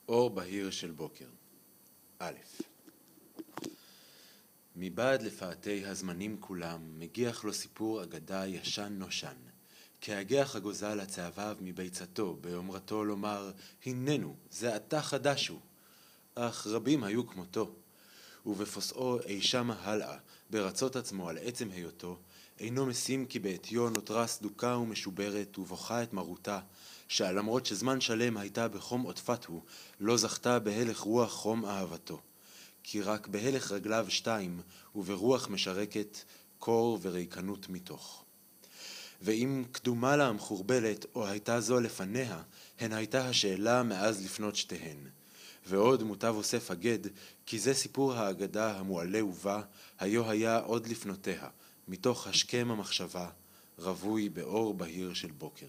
אור בהיר של בוקר. א'. מבעד לפאתי הזמנים כולם, מגיח לו סיפור אגדה ישן נושן. כהגח הגוזל הצהביו מביצתו, באומרתו לומר, הננו, זה עתה חדש הוא. אך רבים היו כמותו. ובפוסעו אי שמה הלאה, ברצות עצמו על עצם היותו, אינו משים כי בעטיו נותרה סדוקה ומשוברת ובוכה את מרותה, שלמרות שזמן שלם הייתה בחום עוטפת הוא, לא זכתה בהלך רוח חום אהבתו. כי רק בהלך רגליו שתיים, וברוח משרקת, קור וריקנות מתוך. ואם קדומה לה המחורבלת, או הייתה זו לפניה, הן הייתה השאלה מאז לפנות שתיהן. ועוד מוטב אוסף הגד, כי זה סיפור האגדה המועלה ובא, היו היה עוד לפנותיה, מתוך השכם המחשבה, רבוי באור בהיר של בוקר.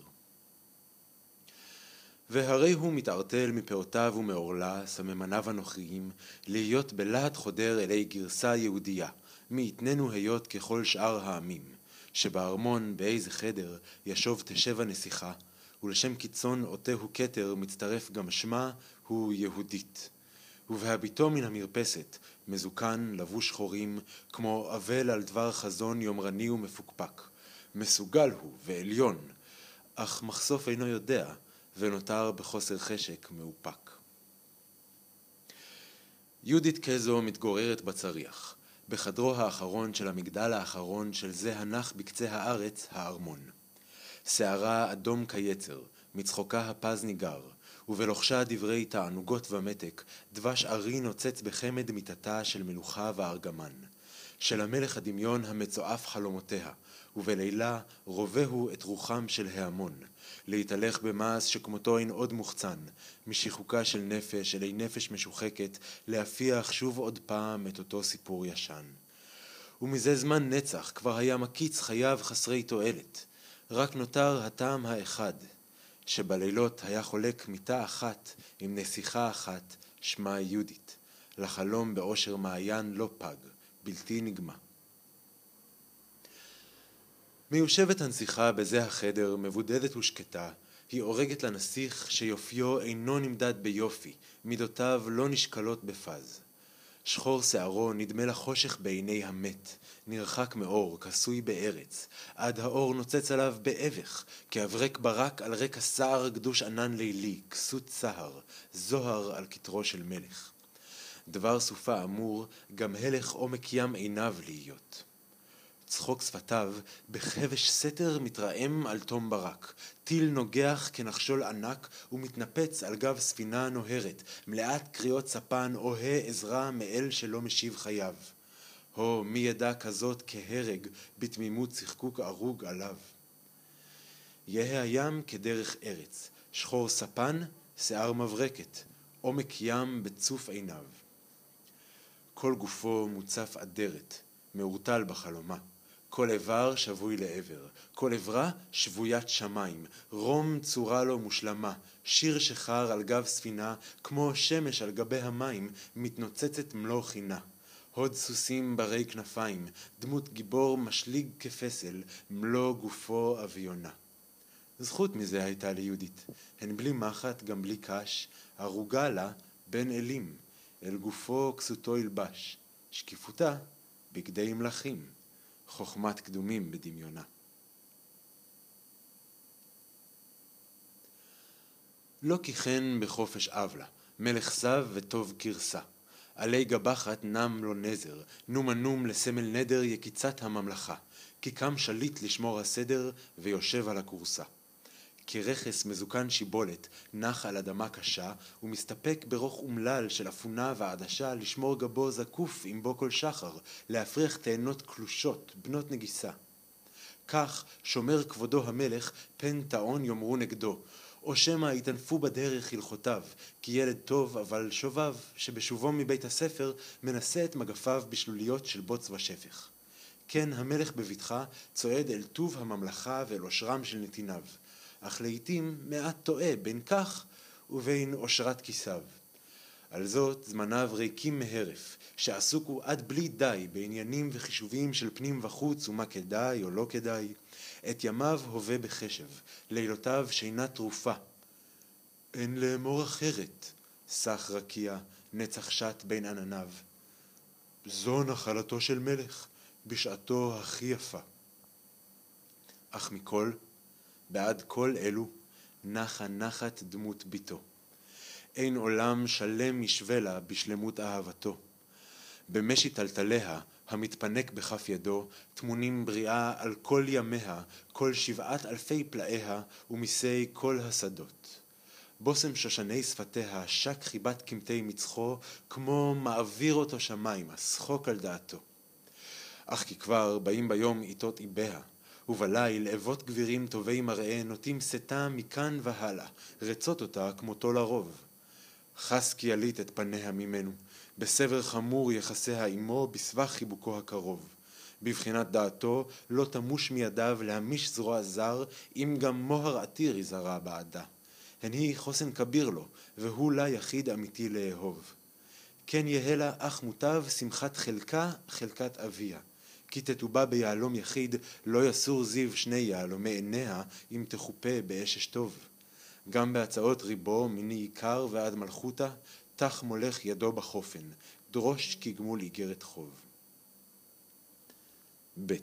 והרי הוא מתערטל מפאותיו ומעורלה, סממניו הנוכריים, להיות בלהט חודר אלי גרסה יהודייה, מי יתננו היות ככל שאר העמים, שבארמון באיזה חדר ישוב תשב נסיכה, ולשם קיצון אותהו כתר מצטרף גם שמה הוא יהודית. ובהביטו מן המרפסת, מזוקן, לבוש חורים, כמו אבל על דבר חזון יומרני ומפוקפק. מסוגל הוא ועליון, אך מחשוף אינו יודע, ונותר בחוסר חשק מאופק. יהודית כזו מתגוררת בצריח, בחדרו האחרון של המגדל האחרון של זה הנח בקצה הארץ, הארמון. שערה אדום כיצר, מצחוקה הפז ניגר, ובלוחשה דברי תענוגות ומתק, דבש ארי נוצץ בחמד מיטתה של מלוכה וארגמן. של המלך הדמיון המצועף חלומותיה, ובלילה רובהו את רוחם של ההמון, להתהלך במעש שכמותו אין עוד מוחצן, משחוקה של נפש אלי נפש משוחקת, להפיח שוב עוד פעם את אותו סיפור ישן. ומזה זמן נצח כבר היה מקיץ חייו חסרי תועלת, רק נותר הטעם האחד, שבלילות היה חולק מיטה אחת עם נסיכה אחת, שמה יהודית, לחלום באושר מעיין לא פג, בלתי נגמע. מיושבת הנסיכה בזה החדר, מבודדת ושקטה, היא אורגת לנסיך שיופיו אינו נמדד ביופי, מידותיו לא נשקלות בפז. שחור שערו נדמה לחושך בעיני המת, נרחק מאור, כסוי בארץ, עד האור נוצץ עליו באבך, כאברק ברק על רקע סער גדוש ענן לילי, כסות צהר, זוהר על כתרו של מלך. דבר סופה אמור, גם הלך עומק ים עיניו להיות. צחוק שפתיו, בחבש סתר מתרעם על תום ברק, טיל נוגח כנחשול ענק ומתנפץ על גב ספינה נוהרת, מלאת קריאות ספן אוהה עזרה מאל שלא משיב חייו. הו, מי ידע כזאת כהרג בתמימות צחקוק ארוג עליו. יהא הים כדרך ארץ, שחור ספן, שיער מברקת, עומק ים בצוף עיניו. כל גופו מוצף אדרת, מעורטל בחלומה. כל איבר שבוי לעבר, כל עברה שבוית שמיים, רום צורה לו מושלמה, שיר שחר על גב ספינה, כמו שמש על גבי המים, מתנוצצת מלוא חינה. הוד סוסים ברי כנפיים, דמות גיבור משליג כפסל, מלוא גופו אביונה. זכות מזה הייתה ליהודית, הן בלי מחט גם בלי קש, הרוגה לה בין אלים, אל גופו כסותו ילבש, שקיפותה בגדי מלכים, חוכמת קדומים בדמיונה. לא כיכן בחופש אבלה, מלך סב וטוב גרסה. עלי גבחת נם לו נזר, נום הנום לסמל נדר יקיצת הממלכה, כי קם שליט לשמור הסדר ויושב על הכורסה. כרכס מזוקן שיבולת נח על אדמה קשה, ומסתפק ברוך אומלל של אפונה ועדשה לשמור גבו זקוף עם בו כל שחר, להפריח תאנות קלושות, בנות נגיסה. כך שומר כבודו המלך, פן טעון יאמרו נגדו, או שמא יתנפו בדרך הלכותיו, כי ילד טוב אבל שובב, שבשובו מבית הספר מנסה את מגפיו בשלוליות של בוץ ושפך. כן המלך בביתך צועד אל טוב הממלכה ואל אושרם של נתיניו. אך לעתים מעט טועה בין כך ובין אושרת כיסיו. על זאת זמניו ריקים מהרף, שעסוקו עד בלי די בעניינים וחישובים של פנים וחוץ ומה כדאי או לא כדאי. את ימיו הווה בחשב, לילותיו שינה תרופה. אין לאמור אחרת, סך רקיע, נצח שט בין ענניו. זו נחלתו של מלך, בשעתו הכי יפה. אך מכל, בעד כל אלו, נחה נחת דמות ביתו. אין עולם שלם משווה לה בשלמות אהבתו. במשי טלטליה, המתפנק בכף ידו, תמונים בריאה על כל ימיה, כל 7,000 פלאיה, ומיסי כל השדות. בוסם שושני שפתיה, שק חיבת קמתי מצחו, כמו מעביר אותו שמיימה, שחוק על דעתו. אך כי כבר באים ביום עיתות איביה, ובליל אבות גבירים טובי מראה נוטים שתה מכאן והלאה, רצות אותה כמותו לרוב. חס כי יליט את פניה ממנו, בסבר חמור יחסיה עמו בסבך חיבוקו הקרוב. בבחינת דעתו לא תמוש מידיו להמיש זרוע זר, אם גם מוהר עתיר יזרע בעדה. הן היא חוסן כביר לו, והוא לה יחיד אמיתי לאהוב. כן יהיה לה אך מוטב שמחת חלקה, חלקת אביה. כי תטובה ביעלום יחיד, לא יסור זיו שני יעלומי עיניה, אם תחופה באשש טוב. גם בהצעות ריבו, מיני עיקר ועד מלכותה, תח מולך ידו בחופן, דרוש כגמול איגרת חוב. ב.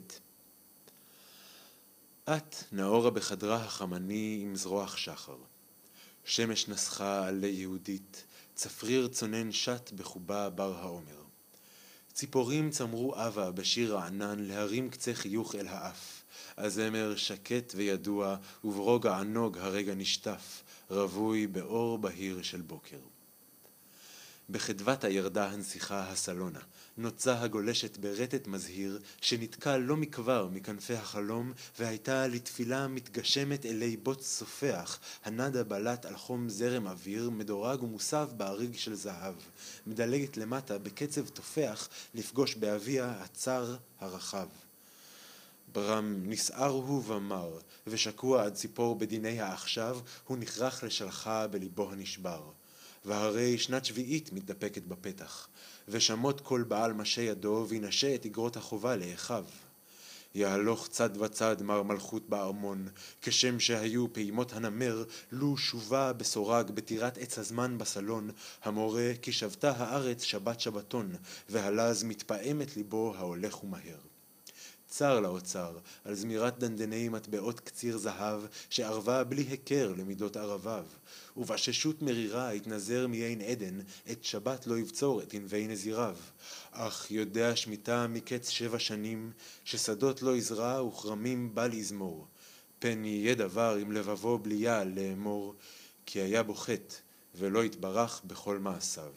את נאורה בחדרה החמני עם זרוח שחר. שמש נסחה עלי יהודית, צפריר צונן שט בחובה בר העומר. ציפורים צמרו אבה בשיר רענן להרים קצה חיוך אל האף. הזמר שקט וידוע וברוגע ענוג הרגע נשטף, רבוי באור בהיר של בוקר. בחדוות הירדה הנסיכה הסלונה, נוצה הגולשת ברטט מזהיר שנתקע לא מכבר מכנפי החלום והייתה לתפילה מתגשמת אלי בוץ סופח, הנדה בלט על חום זרם אוויר מדורג ומוסב באריג של זהב, מדלגת למטה בקצב תופח לפגוש באביה הצר הרחב. ברם נסער הוא ומר, ושקוע עד ציפור בדיני העכשיו, הוא נכרח לשלחה בליבו הנשבר. והרי שנת שביעית מתדפקת בפתח, ושמות כל בעל משה ידו וינשה את אגרות החובה לאחיו. יהלוך צד וצד מר מלכות בארמון, כשם שהיו פעימות הנמר, לו שובה בסורג בטירת עץ הזמן בסלון, המורה כי שבתה הארץ שבת שבתון, והלז מתפעמת ליבו ההולך ומהר. צר לאוצר, על זמירת דנדני מטבעות קציר זהב, שערבה בלי הכר למידות ערביו, ובששות מרירה התנזר מיין עדן, את שבת לא יבצור את ענבי נזיריו. אך יודע שמיטה מקץ 7 שנים, ששדות לא יזרע וכרמים בל יזמור. פן יהיה דבר עם לבבו בלי יעל לאמור, כי היה בו חטא, ולא יתברך בכל מעשיו.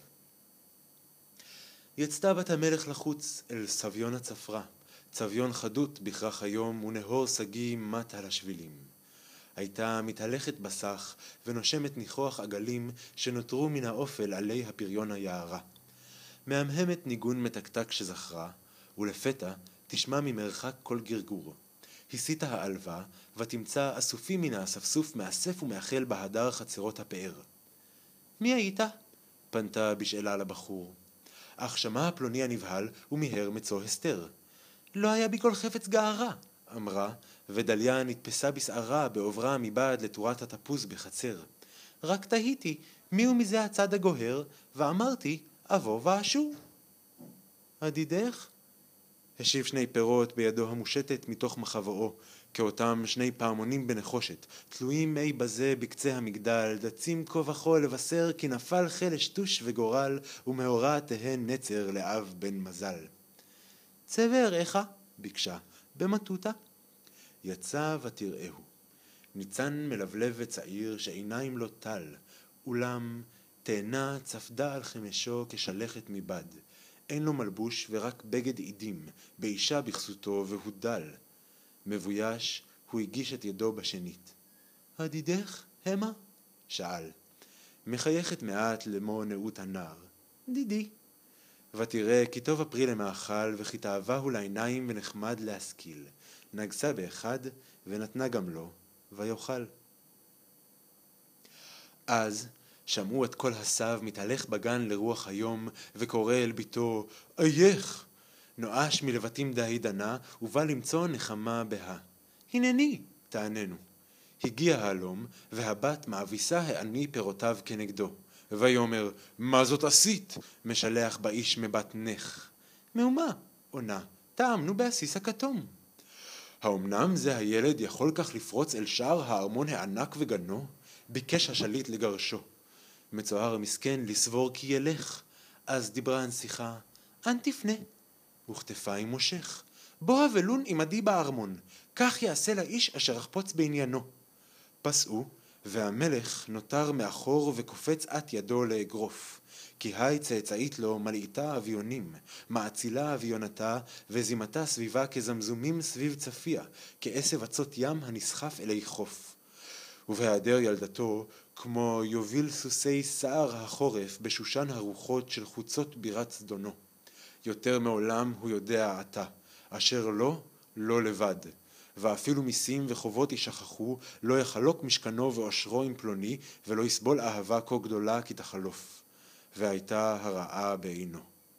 יצתה בת המלך לחוץ אל סביון הצפרה, צביון חדות בכרך היום ונהור סגי מת על השבילים. הייתה מתהלכת בסך ונושמת ניחוח עגלים שנותרו מן האופל עלי הפריון היערה. מהמהמת ניגון מתקתק שזכרה, ולפתע תשמע ממרחק כל גרגור. הסיטה העלווה ותמצא אסופים מן האספסוף מאסף ומאחל בהדר חצרות הפאר. מי היית? פנתה בשאלה לבחור. אך שמע פלוני הנבהל ומיהר מצוא הסתר. לא היה בי כל חפץ גערה, אמרה, ודליה נתפסה בסערה בעוברה מבעד לתורת התפוז בחצר. רק תהיתי, מי הוא מזה הצד הגוהר, ואמרתי, אבוא ואשור. עדידך? השיב 2 פירות בידו המושטת מתוך מחבואו, כאותם 2 פעמונים בנחושת, תלויים מי בזה בקצה המגדל, דצים כה וכה לבשר כי נפל חלש טוש וגורל, ומאורה תהא נצר לאב בן מזל. צבע אראך, ביקשה, במטוטה. יצא ותראהו. ניצן מלבלב וצעיר שעיניים לא טל, אולם תאנה צפדה על חמשו כשלכת מבד. אין לו מלבוש ורק בגד עידים, באישה בכסותו והוא דל. מבויש, הוא הגיש את ידו בשנית. עדידך, המה? שאל. מחייכת מעט למו נאות הנער. דידי. ותראה כי טוב הפרי למאכל וכי תאווהו לעיניים ונחמד להשכיל. נגסה באחד ונתנה גם לו ויאכל. אז שמעו את כל הסב מתהלך בגן לרוח היום וקורא אל ביתו, אייך! נואש מלבטים דהי דנה ובא למצוא נחמה בה. הנני, תעננו. הגיע הלום והבת מאביסה העני פירותיו כנגדו. ויאמר, מה זאת עשית? משלח באיש מבט נך. מהומה, עונה, טעמנו בעסיס הכתום. האמנם זה הילד יכול כך לפרוץ אל שער הארמון הענק וגנו? ביקש השליט לגרשו. מצוער המסכן לסבור כי ילך. אז דיברה הנסיכה, אנ תפנה. וכתפיים מושך. בוא ולון עמדי בארמון, כך יעשה לאיש אשר אחפוץ בעניינו. פסעו, והמלך נותר מאחור וקופץ את ידו לאגרוף. כי היי צאצאית לו מלאיתה אביונים, מאצילה אביונתה, וזימתה סביבה כזמזומים סביב צפיה, כעשב עצות ים הנסחף אלי חוף. ובהיעדר ילדתו, כמו יוביל סוסי שער החורף בשושן הרוחות של חוצות בירת זדונו. יותר מעולם הוא יודע עתה, אשר לא לבד. ואפילו מיסים וחובות ישכחו, לא יחלוק משכנו ואושרו עם פלוני, ולא יסבול אהבה כה גדולה כי תחלוף. והייתה הרעה בעינו.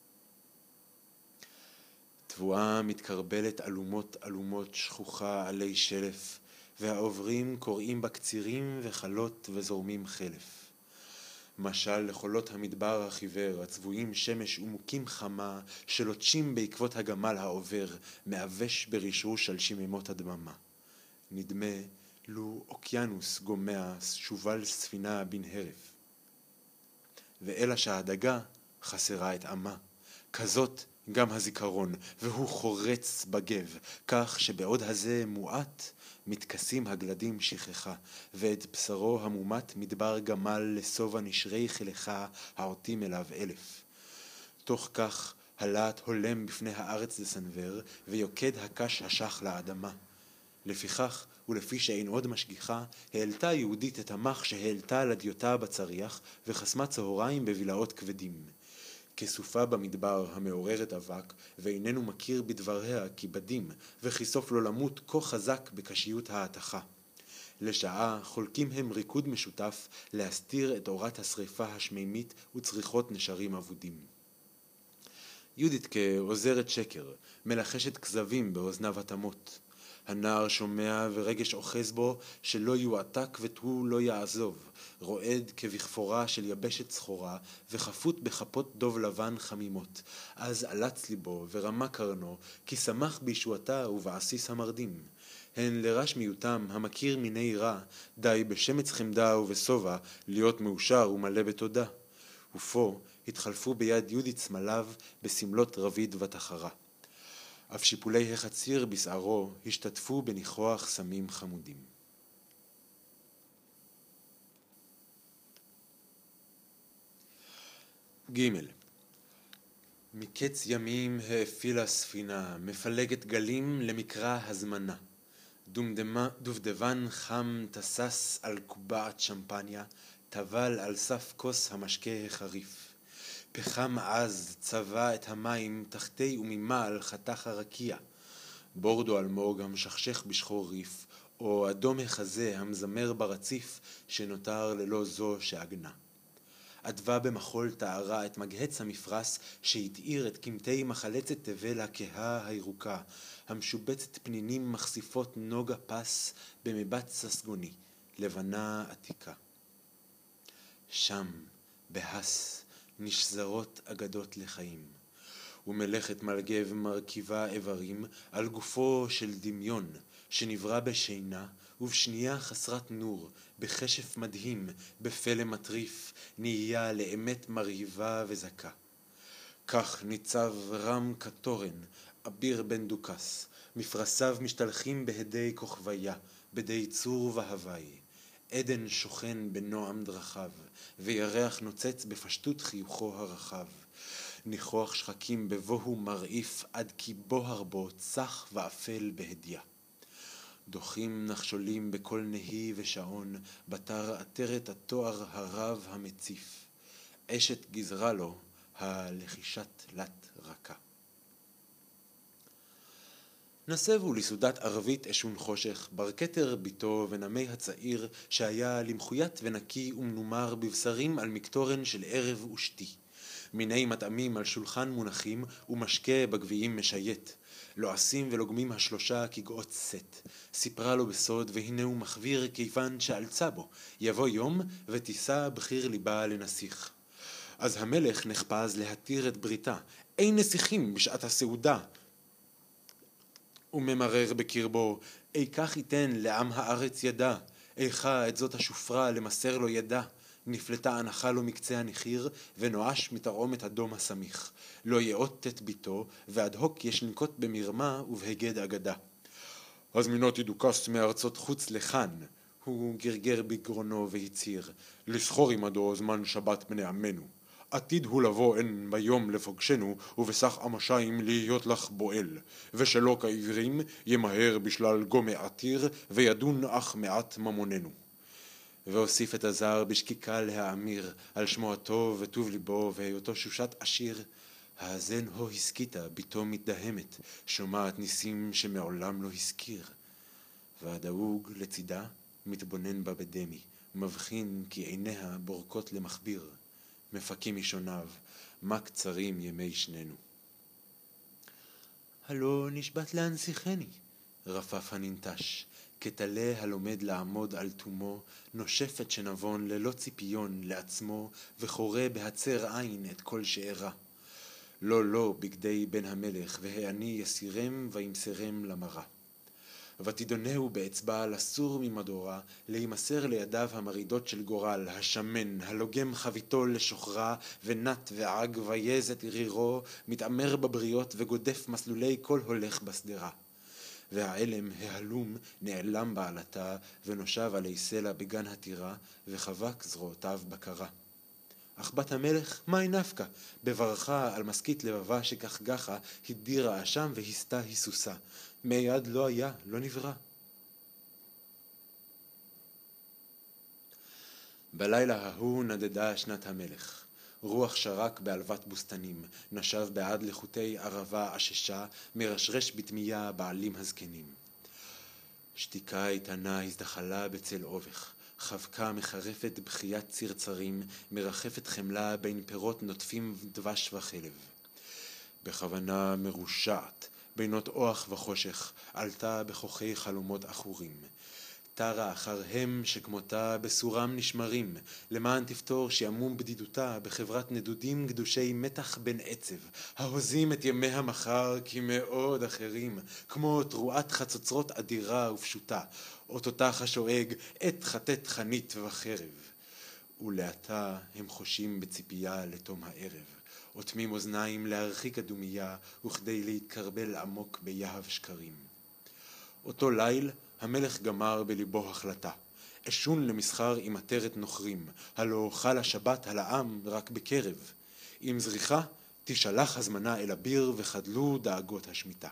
תבואה מתקרבלת אלומות אלומות שכוחה עלי שלף, והעוברים קוראים בקצירים וחלות וזורמים חלף. משל לחולות המדבר החיוור, הצבועים שמש ומוקים חמה, שלוטשים בעקבות הגמל העובר, מעבש ברשרוש על שממות הדממה. נדמה לו אוקיינוס גומע שובל ספינה בן הרף. ואלא שהדגה חסרה את עמה. כזאת גם הזיכרון, והוא חורץ בגב, כך שבעוד הזה מועט, מתכסים הגלדים שכחה, ואת בשרו המומת מדבר גמל לסובה נשרי חלכה העוטים אליו אלף. תוך כך הלהט הולם בפני הארץ לסנבר, ויוקד הקש השח לאדמה. לפיכך, ולפי שאין עוד משגיחה, העלתה יהודית את המח שהעלתה לדיותה בצריח, וחסמה צהריים בבילאות כבדים. כסופה במדבר המעוררת אבק, ואיננו מכיר בדבריה כי בדים, וכיסוף לא למות כה חזק בקשיות ההתכה. לשעה חולקים הם ריקוד משותף להסתיר את אורת השריפה השמימית וצריחות נשרים אבודים. יהודית כעוזרת שקר, מלחשת כזבים באוזניו התמות. הנער שומע ורגש אוחז בו שלא יועתק ותו לא יעזוב, רועד כבכפורה של יבשת סחורה וחפות בכפות דוב לבן חמימות. אז עלץ ליבו ורמה קרנו כי שמח בישועתה ובעסיס המרדים. הן לרשמיותם המכיר מיני רע, די בשמץ חמדה ובסובה להיות מאושר ומלא בתודה. ופה התחלפו ביד יהודית סמליו בסמלות רביד ותחרה. אף שיפולי החציר בשערו השתתפו בניחוח סמים חמודים. ג' מקץ ימים האפילה ספינה, מפלגת גלים למקרא הזמנה. דובדבן חם תסס על קובעת שמפניה, טבל על סף כוס המשקה החריף. פחם עז צבע את המים תחתי וממעל חתך הרקיע. בורדו אלמוג המשכשך בשחור ריף, או אדום החזה המזמר ברציף שנותר ללא זו שעגנה. עדבה במחול תארה את מגהץ המפרס שהתאיר את קמטי מחלצת תבל הכהה הירוקה, המשובצת פנינים מחשיפות נוגה פס במבט ססגוני, לבנה עתיקה. שם, בהס, נשזרות אגדות לחיים, ומלאכת מלגב מרכיבה איברים על גופו של דמיון שנברא בשינה ובשנייה חסרת נור, בחשף מדהים, בפלא מטריף, נהיה לאמת מרהיבה וזכה. כך ניצב רם כתורן, אביר בן דוכס, מפרסיו משתלחים בהדי כוכביה, בדי צור והווי. עדן שוכן בנועם דרכיו, וירח נוצץ בפשטות חיוכו הרחב. ניחוח שחקים בבוהו מרעיף, עד כי בוהר בו צח ואפל בהדיה. דוחים נחשולים בכל נהי ושעון, בתר עטרת התואר הרב המציף. אשת גזרה לו, הלחישת לת רכה. נסבו לסעודת ערבית אשון חושך, ברקתר ביתו ונמי הצעיר, שהיה למחוית ונקי ומנומר בבשרים על מקטורן של ערב ושתי. מיני מטעמים על שולחן מונחים ומשקה בגביעים משייט. לועסים ולוגמים השלושה כגאות סט. סיפרה לו בסוד, והנה הוא מחביר כיוון שאלצה בו, יבוא יום ותישא בחיר ליבה לנסיך. אז המלך נחפז להתיר את בריתה, אין נסיכים בשעת הסעודה. וממרר בקרבו, כך ייתן לעם הארץ ידע, איכה את זאת השופרה למסר לו ידע. נפלטה הנחה לו מקצה הנחיר, ונואש מתרעומת הדום הסמיך. לא יאות את ביתו, ועד הוק יש לנקוט במרמה ובהגד אגדה. הזמינות ידוקס מארצות חוץ לכאן, הוא גרגר בגרונו והצהיר, לסחור עמדו זמן שבת בני עמנו. עתיד הוא לבוא אין ביום לפוגשנו, ובסך אמשיים להיות לך בועל, ושלא כעברים ימהר בשלל גומא עתיר, וידון אך מעט ממוננו. והוסיף את הזר בשקיקה להאמיר, על שמו הטוב וטוב ליבו, והיותו שושת עשיר. האזן הו הסכיתה, ביתו מתדהמת, שומעת ניסים שמעולם לא הזכיר. והדאוג לצידה מתבונן בה בדמי, מבחין כי עיניה בורקות למחביר. מפקים משוניו, מה קצרים ימי שנינו. הלא נשבעת להנסיכני, רפף הננטש, כתלה הלומד לעמוד על תומו, נושפת שנבון ללא ציפיון לעצמו, וחורה בהצר עין את כל שאירה. לא בגדי בן המלך, והעני יסירם וימסרם למרה. ותדונהו באצבע לסור ממדורה, להימסר לידיו המרידות של גורל, השמן, הלוגם חביתו לשוחרה, ונת ועג ויז את רירו, מתעמר בבריות וגודף מסלולי כל הולך בסדרה. והעלם ההלום נעלם בעלתה, ונושב עלי סלע בגן הטירה, וחבק זרועותיו בקרה. אך בת המלך, מה נפקא? בברכה על מסכית לבבה שכך גחה, הדירה אשם והסתה היסוסה. מיד לא היה, לא נברא. בלילה ההוא נדדה שנת המלך. רוח שרק בעלבת בוסתנים, נשב בעד לחוטי ערבה עששה, מרשרש בתמייה בעלים הזקנים. שתיקה איתנה הזדחלה בצל אובך, חבקה מחרפת בחיית צרצרים, מרחפת חמלה בין פירות נוטפים דבש וחלב. בכוונה מרושעת, בינות אוח וחושך, עלתה בכוחי חלומות אחורים. תרה אחרהם שכמותה בסורם נשמרים, למען תפתור שעמום בדידותה בחברת נדודים גדושי מתח בן עצב, ההוזים את ימי המחר כמאוד אחרים, כמו תרועת חצוצרות אדירה ופשוטה, אותותח השואג את חטט חנית וחרב. ולעתה הם חושים בציפייה לתום הערב, אוטמים אוזניים להרחיק הדומייה, וכדי להתקרבל עמוק ביהב שקרים. אותו ליל המלך גמר בליבו החלטה, אשון למסחר עם עטרת נוכרים, הלא חל השבת על העם רק בקרב. עם זריחה תשלח הזמנה אל הביר וחדלו דאגות השמיטה.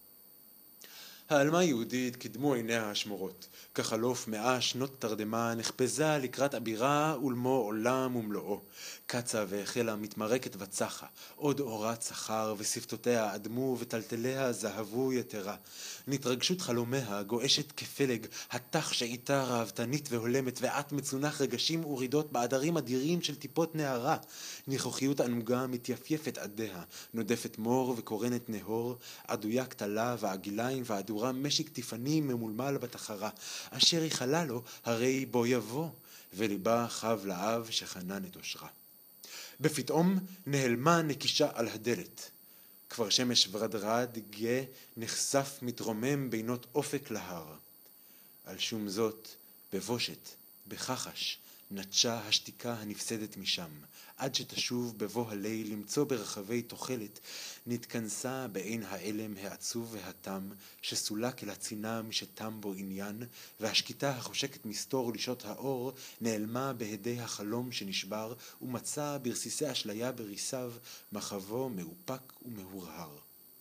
העלמה יהודית קדמו עיניה השמורות, כחלוף 100 שנות תרדמה נחפזה לקראת אבירה ולמו עולם ומלואו. קצה והחלה מתמרקת וצחה, עוד אורת שכר ושפתותיה אדמו וטלטליה זהבו יתרה. נתרגשות חלומיה גועשת כפלג, התח שאיתה ראוותנית והולמת, ואת מצונח רגשים ורידות בעדרים אדירים של טיפות נערה. ניחוחיות ענוגה מתייפייפת עדיה, נודפת מור וקורנת נהור, עדויה קטלה ועגיליים ועדורה משיק טיפני ממולמל בתחרה, אשר יחלה לו הרי בו יבוא, וליבה חב לאב שחנן את אושרה. בפתאום נעלמה נקישה על הדלת. כבר שמש ורדרד גאה נחשף מתרומם בינות אופק להר. על שום זאת, בבושת, בחחש, נטשה השתיקה הנפסדת משם, עד שתשוב בבוא הליל למצוא ברחבי תוחלת, נתכנסה בעין העלם העצוב והתם, שסולק אל הצינה משתם בו עניין, והשקיטה החושקת מסתור לשעות האור, נעלמה בהדי החלום שנשבר, ומצא ברסיסי אשליה בריסיו, מחבו מאופק ומהורהר.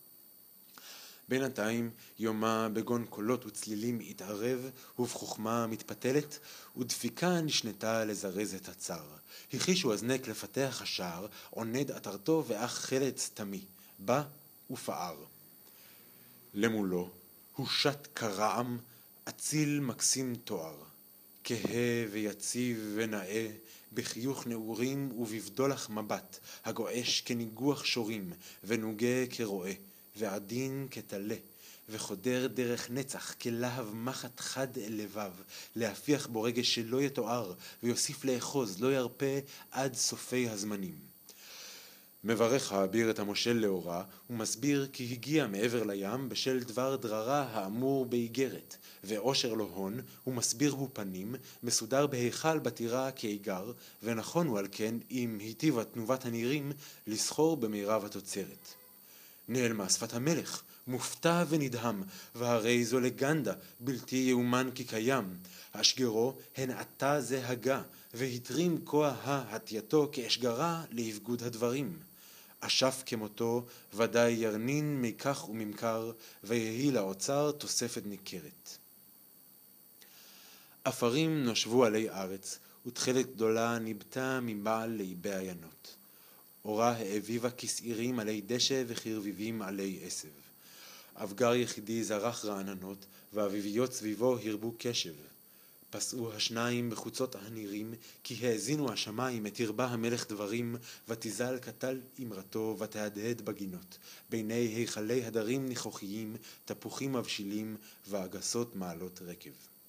בינתיים יומה בגון קולות וצלילים התערב, ובחוכמה מתפתלת, ודפיקה נשנתה לזרז את הצר. החישו הזנק לפתח השער, עונד עטרתו ואך חלץ תמי, בא ופער. למולו הושט כרעם, אציל מקסים תואר, כהה ויציב ונאה, בחיוך נעורים ובבדולח מבט, הגועש כניגוח שורים, ונוגה כרועה, ועדין כתלה, וחודר דרך נצח כלהב מחט חד אל לבב, להפיח בו רגש שלא יתואר, ויוסיף לאחוז, לא ירפה עד סופי הזמנים. מברך האביר את המושל לאורה, ומסביר כי הגיע מעבר לים בשל דבר דררה האמור באיגרת, ואושר לו הון, ומסביר הוא פנים, מסודר בהיכל בטירה כאיגר, ונכון הוא על כן, אם היטיבה תנובת הנירים, לסחור במירב התוצרת. נעלמה שפת המלך, מופתע ונדהם, והרי זו לגנדה, בלתי יאומן כי קיים. אשגרו הן עתה זה הגה, והתרים כוח התייתו כאשגרה להבגוד הדברים. אשף כמותו, ודאי ירנין מכך וממכר, ויהי לאוצר תוספת ניכרת. אפרים נושבו עלי ארץ, ותכלת גדולה ניבטה מבעל ליבי עיינות. אורה האביבה כסעירים עלי דשא וכרביבים עלי עשב. אבגר יחידי זרח רעננות, ואביביות סביבו הרבו קשב. פסעו השניים בחוצות הנירים, כי האזינו השמיים את הרבה המלך דברים, ותזל קטל אמרתו ותהדהד בגינות. ביני היכלי הדרים ניחוחיים, תפוחים מבשילים, ואגסות מעלות רקב.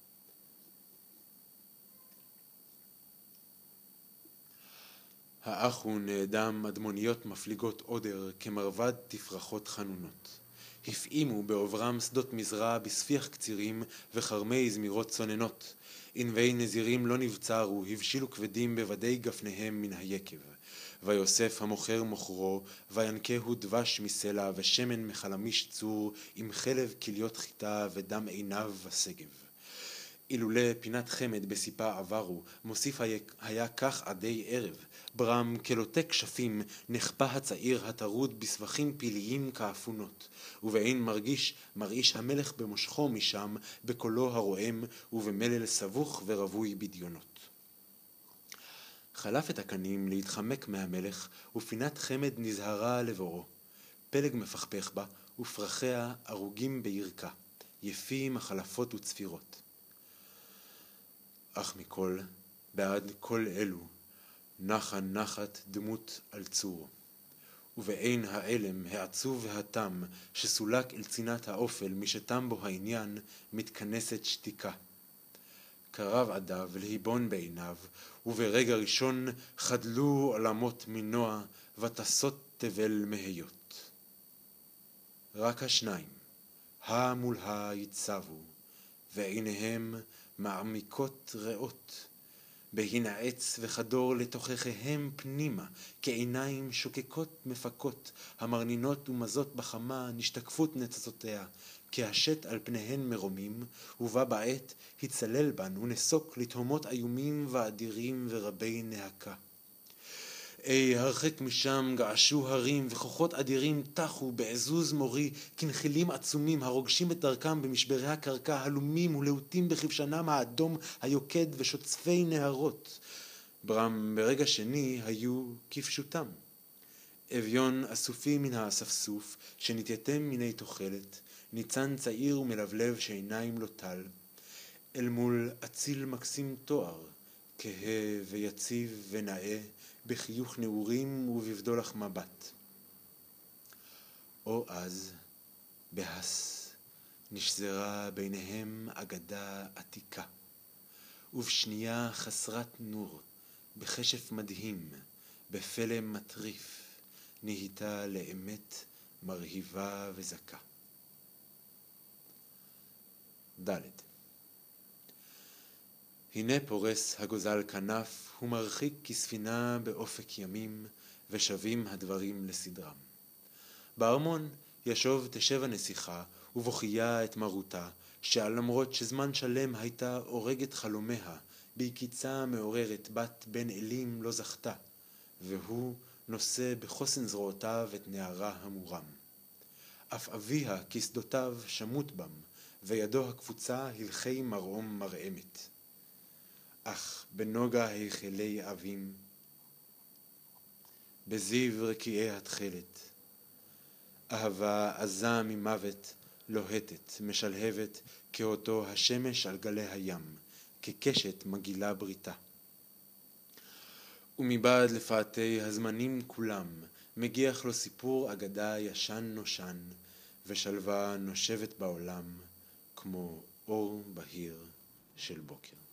האח הוא נאדם אדמוניות מפליגות עודר כמרבד תפרחות חנונות. הפעימו בעוברם שדות מזרע בספיח קצירים וחרמי זמירות צוננות. ענבי נזירים לא נבצרו, הבשילו כבדים בבדי גפניהם מן היקב. ויוסף המוכר מוכרו, וינקהו דבש מסלע ושמן מחלמיש צור, עם חלב כליות חיטה ודם עיניו וסגב. אילולא פינת חמד בסיפה עברו, מוסיף היה כך עדי ערב. ברם כלוטה כשפים, נחפה הצעיר הטרוד בסבכים פיליים כאפונות, ובאין מרעיש המלך במושכו משם, בקולו הרועם, ובמלל סבוך ורווי בדיונות. חלף את הקנים להתחמק מהמלך, ופינת חמד נזהרה לבורו. פלג מפכפך בה, ופרחיה ארוגים בירקה, יפים החלפות וצפירות. אך מכל, בעד כל אלו, נחה נחת דמות על צור, ובעין העלם העצוב והתם שסולק אל צינת האופל משתם בו העניין, מתכנסת שתיקה. קרב עדיו להיבון בעיניו, וברגע ראשון חדלו עולמות מנוע ותסות תבל מהיות. רק השניים, מול יצבו, ועיניהם מעמיקות ראות, בהינעץ וחדור לתוככיהם פנימה, כעיניים שוקקות מפקות, המרנינות ומזות בחמה נשתקפות נצצותיה, כהשת על פניהן מרומים, ובה בעת הצלל בן ונסוק לתהומות איומים ואדירים ורבי נהקה. הרחק משם געשו הרים וכוחות אדירים תחו בעזוז מורי, כנחילים עצומים הרוגשים את דרכם במשברי הקרקע, הלומים ולהוטים בכבשנם האדום היוקד ושוצפי נהרות. ברם ברגע שני היו כפשוטם. אביון אסופי מן האספסוף, שנתייתם מיני תוחלת, ניצן צעיר ומלבלב שעיניים לא טל, אל מול אציל מקסים תואר, כהה ויציב ונאה, בחיוך נעורים ובבדולח מבט. או אז, בהס, נשזרה ביניהם אגדה עתיקה, ובשנייה חסרת נור, בחשף מדהים, בפלא מטריף, נהייתה לאמת מרהיבה וזכה. ד' הנה פורס הגוזל כנף, ומרחיק כספינה באופק ימים, ושבים הדברים לסדרם. בארמון ישוב תשב הנסיכה, ובוכיה את מרותה, שלמרות שזמן שלם הייתה אורגת חלומיה, בהקיצה מעוררת בת בן אלים לא זכתה, והוא נושא בחוסן זרועותיו את נערה המורם. אף אביה כשדותיו שמות בם, וידו הקפוצה הלכי מרעום מרעמת. אך בנוגה היכלי אבים, בזיו רקיעי התכלת, אהבה עזה ממוות לוהטת, משלהבת כאותו השמש על גלי הים, כקשת מגילה בריתה. ומבעד לפאתי הזמנים כולם, מגיח לו סיפור אגדה ישן נושן, ושלווה נושבת בעולם כמו אור בהיר של בוקר.